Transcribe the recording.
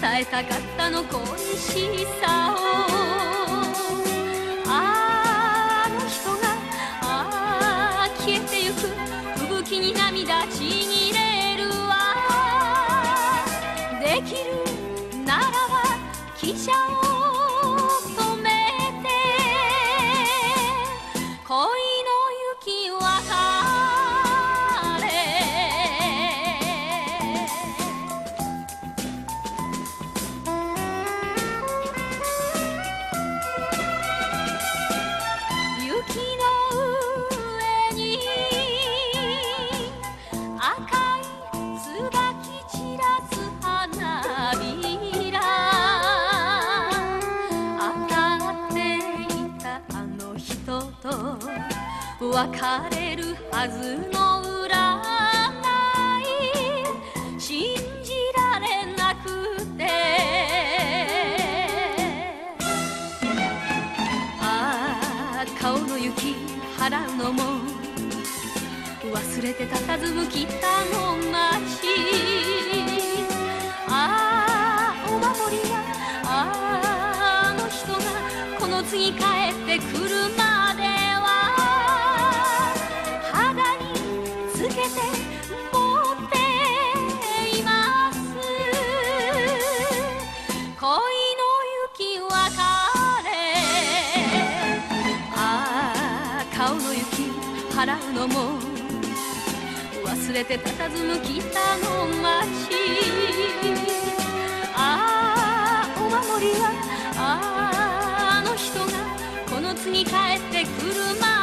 えたかったの恋しさを。あの人が消えてゆく、吹雪に涙ちぎれるわ。できるならば汽車を止めて恋の雪別れ。雪の上に赤い椿散らす花びら、当たっていたあの人と別れるはずの占い、信じられなくて。顔の雪払うのも忘れて佇む北の街。お守りがあの人がこの次帰ってくるまでは肌につけて持っています。恋の雪別れ。顔の雪払うのも忘れて佇む北の街。お守りはあの人がこの次帰ってくるまで